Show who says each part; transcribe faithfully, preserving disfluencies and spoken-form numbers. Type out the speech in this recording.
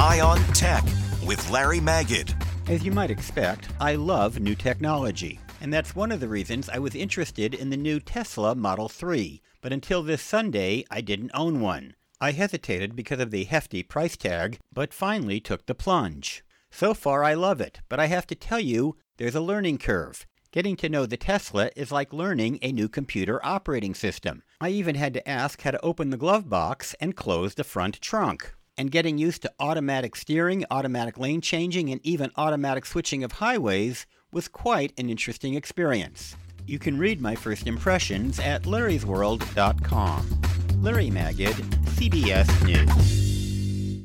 Speaker 1: Eye on Tech with Larry Magid.
Speaker 2: As you might expect, I love new technology, and that's one of the reasons I was interested in the new Tesla Model three. But until this Sunday, I didn't own one. I hesitated because of the hefty price tag, but finally took the plunge. So far, I love it, but I have to tell you, there's a learning curve. Getting to know the Tesla is like learning a new computer operating system. I even had to ask how to open the glove box and close the front trunk. And getting used to automatic steering, automatic lane changing, and even automatic switching of highways was quite an interesting experience. You can read my first impressions at larrys world dot com. Larry Magid, C B S News.